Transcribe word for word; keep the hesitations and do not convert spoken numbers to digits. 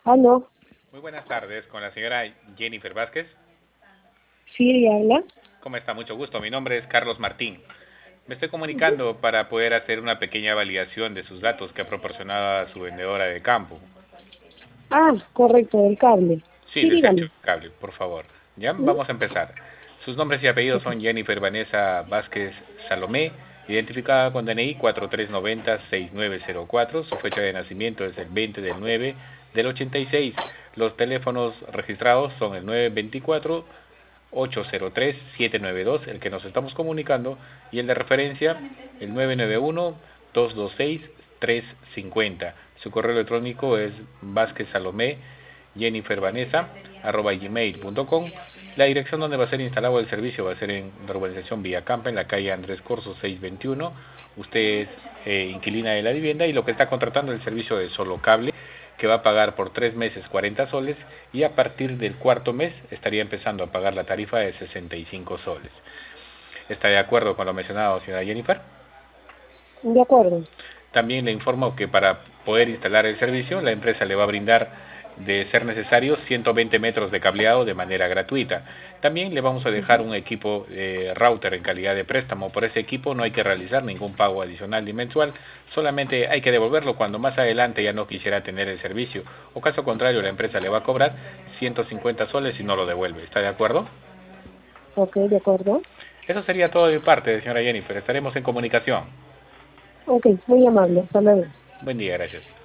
Aló, Muy buenas tardes con la señora Jennifer Vázquez. sí, ella habla. ¿Cómo está? Mucho gusto. Mi nombre es Carlos Martín. Me estoy Ujú. comunicando para poder hacer una pequeña validación de sus datos que ha proporcionado a su vendedora de campo. Ah, correcto, del cable. Sí, Sí, del servicio dígame. de cable, por favor. Ya, Ujú. vamos a empezar. Sus nombres y apellidos Ok. son Jennifer Vanessa Vázquez Salomé, identificada con D N I cuatro tres nueve cero seis nueve cero cuatro. Su fecha de nacimiento es el veinte del nueve del ochenta y seis. Los teléfonos registrados son el nueve veinticuatro ocho cero tres siete nueve dos, el que nos estamos comunicando, y el de referencia, el nueve nueve uno dos dos seis tres cinco cero. Su correo electrónico es Vázquez Salomé Jennifer Vanessa arroba gmail punto com. La dirección donde va a ser instalado el servicio va a ser en la urbanización Villacampa, en la calle Andrés Corso seiscientos veintiuno. Usted es eh, inquilina de la vivienda y lo que está contratando es el servicio de solo cable, que va a pagar por tres meses cuarenta soles, y a partir del cuarto mes estaría empezando a pagar la tarifa de sesenta y cinco soles. ¿Está de acuerdo con lo mencionado, señora Jennifer? De acuerdo. También le informo que para poder instalar el servicio, la empresa le va a brindar, de ser necesario, ciento veinte metros de cableado de manera gratuita. También le vamos a dejar Ujú. un equipo de router en calidad de préstamo. Por ese equipo no hay que realizar ningún pago adicional ni mensual, solamente hay que devolverlo cuando más adelante ya no quisiera tener el servicio, o caso contrario la empresa le va a cobrar ciento cincuenta soles si no lo devuelve. ¿Está de acuerdo? Ok, de acuerdo. Eso sería todo de mi parte, señora Jennifer. Estaremos en comunicación. Ok, muy amable. Hasta luego. Buen día, gracias.